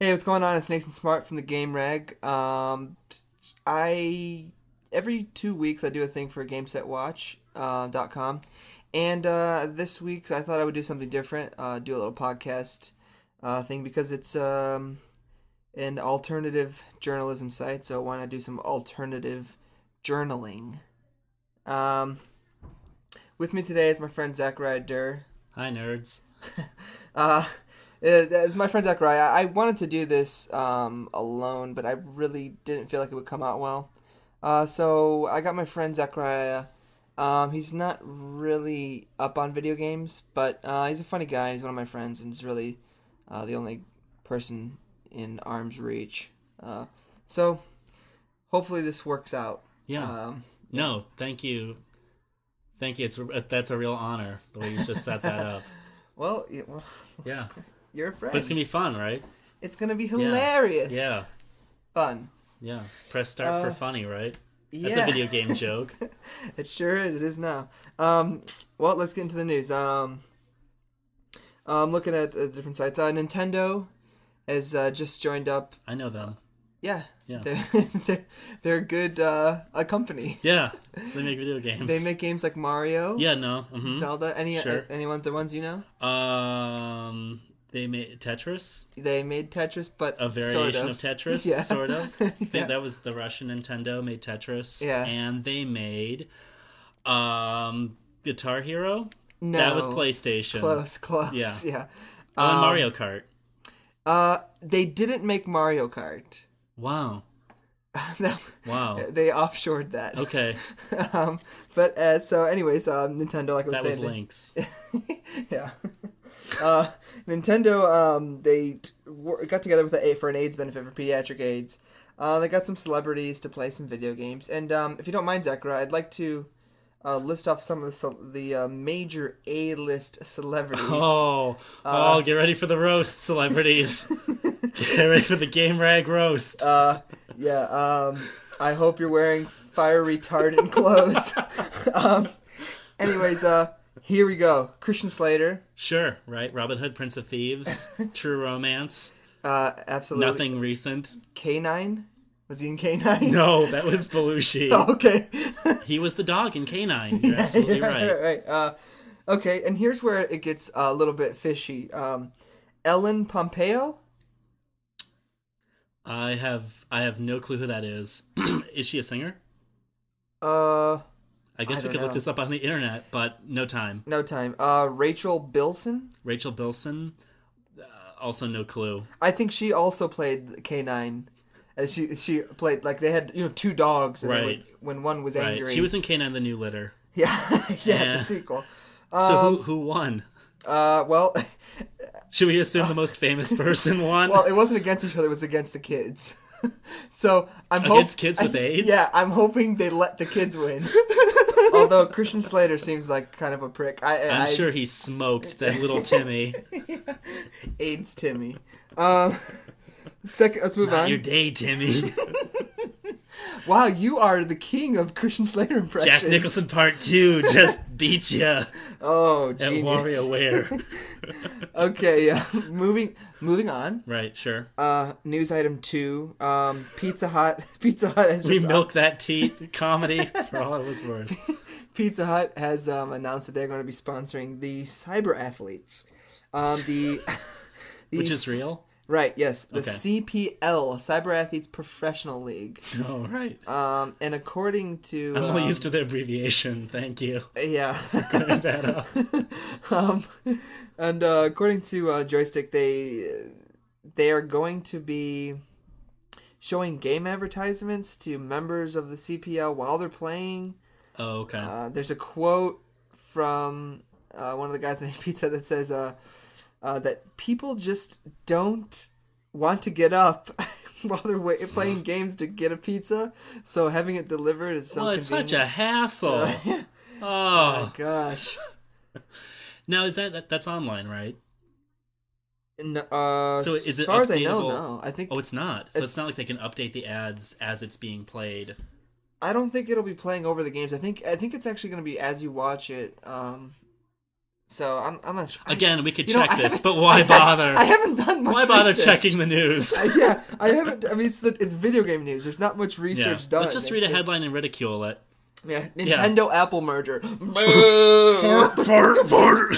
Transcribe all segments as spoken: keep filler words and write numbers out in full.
Hey, what's going on? It's Nathan Smart from the Game Rag. Um, I every two weeks I do a thing for GameSetWatch uh, dot com, and uh, this week I thought I would do something different. Uh, do a little podcast uh, thing because it's um, an alternative journalism site. So why not do some alternative journaling? Um, with me today is my friend Zachariah Durr. Hi, nerds. Uh, as my friend Zachariah, I wanted to do this um, alone, but I really didn't feel like it would come out well. Uh, so I got my friend Zachariah. Um, he's not really up on video games, but uh, he's a funny guy. He's one of my friends, and he's really uh, the only person in arm's reach. Uh, so hopefully this works out. Yeah. Um, No, thank you. Thank you. It's that's a real honor the way you just set that up. well, yeah, well, Yeah. you're a friend. But it's going to be fun, right? It's gonna be hilarious. Yeah. Fun. Yeah. Press start Uh, for funny, right? That's Yeah. a video game joke. It sure is. It is now. Um, well, let's get into the news. Um, I'm looking at uh, different sites. Uh, Nintendo has uh, just joined up. I know them. Yeah, Yeah. they're they're, they're a good uh, a company. Yeah. They make video games. They make games like Mario, Yeah, no. hmm Zelda. Any Sure. uh, any one the ones you know? Um, they made Tetris, They made Tetris, but a variation sort of. of. Tetris, Yeah. sort of. I Yeah. think that was the Russian Nintendo made Tetris. Yeah. And they made um Guitar Hero. No, That was PlayStation. Close, close. Yeah. Yeah. Oh, and Um, Mario Kart. Uh, they didn't make Mario Kart. Wow. No, Wow. they offshored that. Okay. um, but uh, so, anyways, um, Nintendo, like I was That was saying, they- Link's. yeah. Uh, Nintendo, um, they t- wor- got together with the A for an AIDS benefit for pediatric AIDS. Uh, they got some celebrities to play some video games, and um, if you don't mind, Zachariah, I'd like to uh, list off some of the ce- the uh, major A-list celebrities. Oh. Uh, oh, get ready for the roast, celebrities. Get ready for the Game Rag roast. Uh, yeah. Um, I hope you're wearing fire retardant clothes. um, anyways, uh, here we go. Christian Slater. Sure, right? Robin Hood, Prince of Thieves, True Romance, Uh, absolutely. nothing recent. K nine? Was he in K nine? No, that was Belushi. Oh, okay. He was the dog in K nine. You're absolutely yeah, right. right. right. Uh, okay, and here's where it gets a little bit fishy. Um, Ellen Pompeo? I have I have no clue who that is. Is she a singer? Uh, I guess I we don't could look know. this up on the internet, but no time. no time. Uh, Rachel Bilson? Rachel Bilson, uh, also no clue. I think she also played K nine. As she she played like they had you know two dogs and they Right. would, when one was Right. angry. She was in K nine: The New Litter. yeah yeah Yeah. the sequel. So Um, who who won? uh well Should we assume the most famous person won? well it wasn't against each other, it was against the kids. So I'm hoping Against kids with AIDS? Yeah, I'm hoping they let the kids win. Although Christian Slater seems like kind of a prick. I, I I'm I- sure he smoked that little Timmy. AIDS Timmy. Um, second, let's move Not on. your day, Timmy. Wow, you are the king of Christian Slater impressions. Jack Nicholson Part Two just beat ya Oh, at genius. WarioWare. Okay, yeah. moving moving on. Right, sure. Uh, news item two. Um, Pizza Hut. Pizza Hut has We just milked that teat comedy for all it was worth. Pizza Hut has um, announced that they're going to be sponsoring the Cyber Athletes. Um, the, the Which is real? Right. Yes, the Okay. C P L, Cyber Athletes Professional League. Oh, right. Um, and according to I'm only um, used to the abbreviation. Thank you. yeah. Clearing that up. um, and uh, according to uh, Joystick, they they are going to be showing game advertisements to members of the C P L while they're playing. Oh, okay. Uh, there's a quote from uh, one of the guys in Pizza that says uh, uh, that people just don't want to get up while they're wait- playing games to get a pizza, so having it delivered is so well, it's convenient. such a hassle. Oh Oh. gosh. Now, is that, that that's online, right? No, uh, So is as it far as I know, updatable? no. I think Oh, it's not. So it's, It's- not like they can update the ads as it's being played. I don't think it'll be playing over the games. I think I think it's actually going to be as you watch it. Um, So I'm I'm not sure. Again, we could you know, check I this, haven't- but why I- bother? I haven't done much. Why bother research. checking the news? Uh, yeah, I haven't. I mean, it's, the, it's video game news. There's not much research Yeah. done. Let's just It's read a headline and ridicule it. Yeah, Yeah. Nintendo Apple merger. Boo! Fart, fart, fart.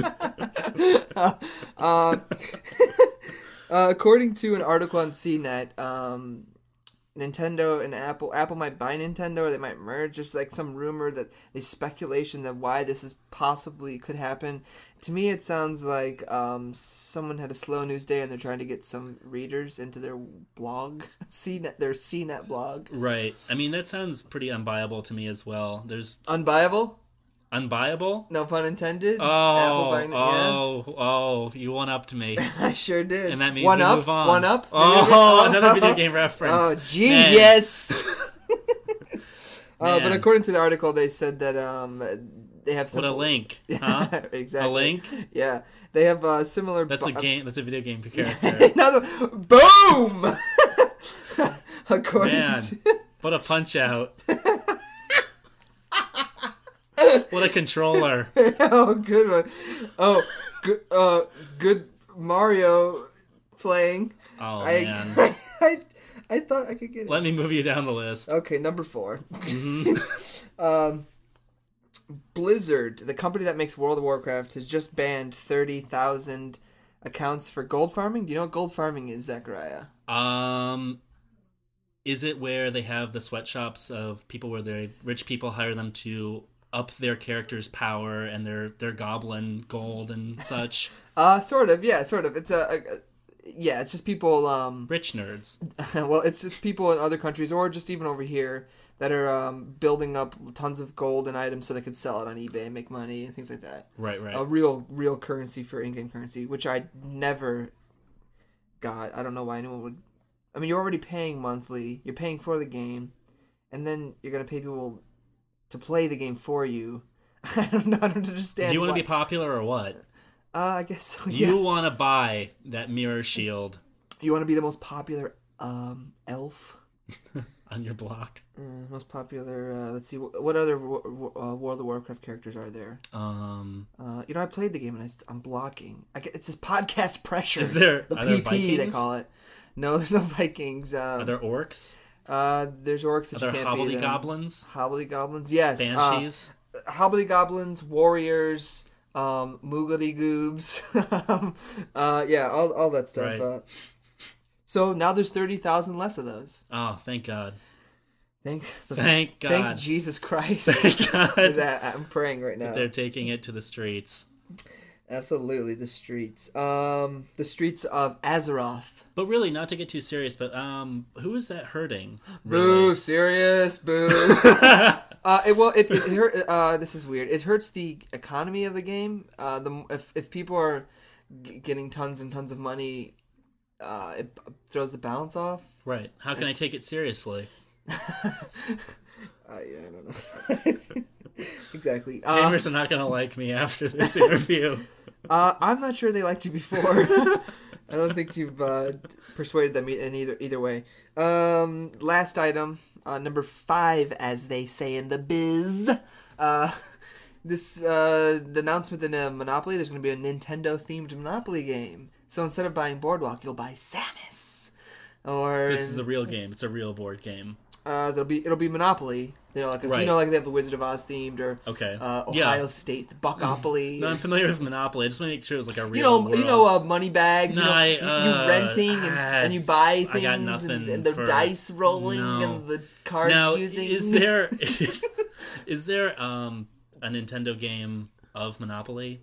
uh, according to an article on C net, um, Nintendo and Apple, Apple might buy Nintendo or they might merge. Just like some rumor that there's speculation that why this is possibly could happen. To me, it sounds like um, someone had a slow news day and they're trying to get some readers into their blog, C net, their C net blog. Right. I mean, that sounds pretty unbuyable to me as well. There's Unbuyable? unbuyable. No pun intended. Oh, Apple buying, oh, oh! You one up to me, yeah. I sure did. and that means one we up, move on. One up. Oh, another video game reference. Oh, genius. uh, Man. but according to the article, they said that um, they have What simple... a link, huh? Exactly. A link? Yeah, they have uh, similar. That's a bu- game. That's a video game character. Another boom. according Man, to... what a punch out! What a controller! oh, good one. Oh, good. Uh, good Mario playing. Oh I, man, I, I, I thought I could get it. let me move you down the list. Okay, number four. Mm-hmm. um, Blizzard, the company that makes World of Warcraft, has just banned thirty thousand accounts for gold farming. Do you know what gold farming is, Zachariah? Um, is it where they have the sweatshops of people where they rich people hire them to up their character's power and their their goblin gold and such? Uh, sort of, yeah, sort of. It's a, a, a yeah, it's just people, um, Rich nerds. well, it's just people in other countries or just even over here that are um, building up tons of gold and items so they could sell it on eBay and make money and things like that. Right, right. A real, real currency for in-game currency, which I never got. I don't know why anyone would. I mean, you're already paying monthly. You're paying for the game, and then you're gonna pay people to play the game for you. I don't know. I don't understand. Do you want why. to be popular or what? Uh, I guess so. Yeah. You want to buy that mirror shield You want to be the most popular um, elf. on your block? Uh, most popular. Uh, let's see. What, what other wo- wo- uh, World of Warcraft characters are there? Um, Uh, you know, I played the game and I, st- I'm blocking. I get, it's this podcast pressure. Is there- the are there P P they Vikings? call it? No, there's no Vikings. Um, are there orcs? Uh, there's orcs. Are But there you can't be them. hobblygoblins? Hobblygoblins, yes. Banshees? Uh, hobblygoblins, warriors, um, moogly goobs. um, uh, yeah, all, all that stuff. Right. Uh, so now there's thirty thousand less of those. Oh, thank God. Thank, Thank God. Thank Jesus Christ. Thank God. For that. I'm praying right now. They're taking it to the streets. Absolutely, the streets. Um, the streets of Azeroth. But really, not to get too serious, but um, who is that hurting? Boo! Really? Serious boo. uh, it well, it, it hurt. Uh, this is weird. It hurts the economy of the game. Uh, the if if people are g- getting tons and tons of money, uh, it throws the balance off. Right. How can I take it seriously? Uh, yeah, I don't know. Exactly. Uh, Gamers are not going to like me after this interview. uh, I'm not sure they liked you before. I don't think you've uh, persuaded them in either either way. Um, last item, uh, number five, as they say in the biz. Uh, this uh, the announcement in a Monopoly. There's going to be a Nintendo themed Monopoly game. So instead of buying Boardwalk, you'll buy Samus. Or This is a real game. It's a real board game. uh, there'll be it'll be Monopoly. You know, like Right. you know, like they have the Wizard of Oz themed or Okay. uh, Yeah. Ohio State the Buckopoly. No, I'm familiar with Monopoly. I just want to make sure it's like a real You know, world. you know, uh, money bags. No, you know, I, you, you uh, renting and, and you buy I got things nothing and, and the for- dice rolling No. and the card Now, using. is there is, is there um a Nintendo game of Monopoly?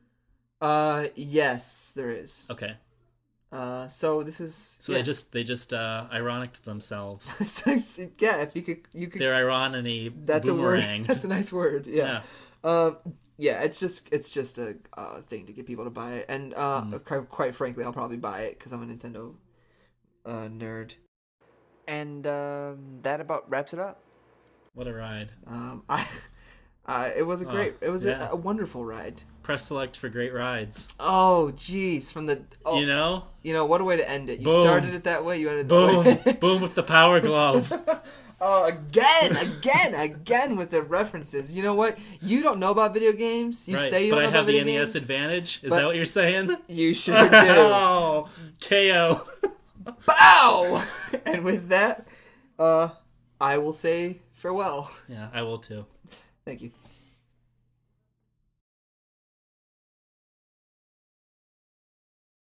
Uh, yes, there is. Okay, Uh, so this is so yeah. they just they just uh ironic to themselves. So, yeah, if you could, you could. Their irony That's a word. boomeranged. That's a nice word. Yeah. Yeah. Um. Yeah, it's just it's just a uh, thing to get people to buy it, and uh, Mm. quite, quite frankly, I'll probably buy it because I'm a Nintendo uh, nerd. And um, that about wraps it up. What a ride! Um, I, uh, it was a Oh, great, it was yeah. a, a wonderful ride. Press select for great rides. Oh, jeez, from the oh, You know, you know what a way to end it. You Boom. started it that way, you ended boom, the way. boom with the power glove. Oh, again, again, again with the references. You know what? You don't know about video games. You right, say you but don't I know about have the video N E S games. advantage. Is but that what you're saying? You sure do. Oh, K O. Bow! And with that, uh, I will say farewell. Yeah, I will too. Thank you.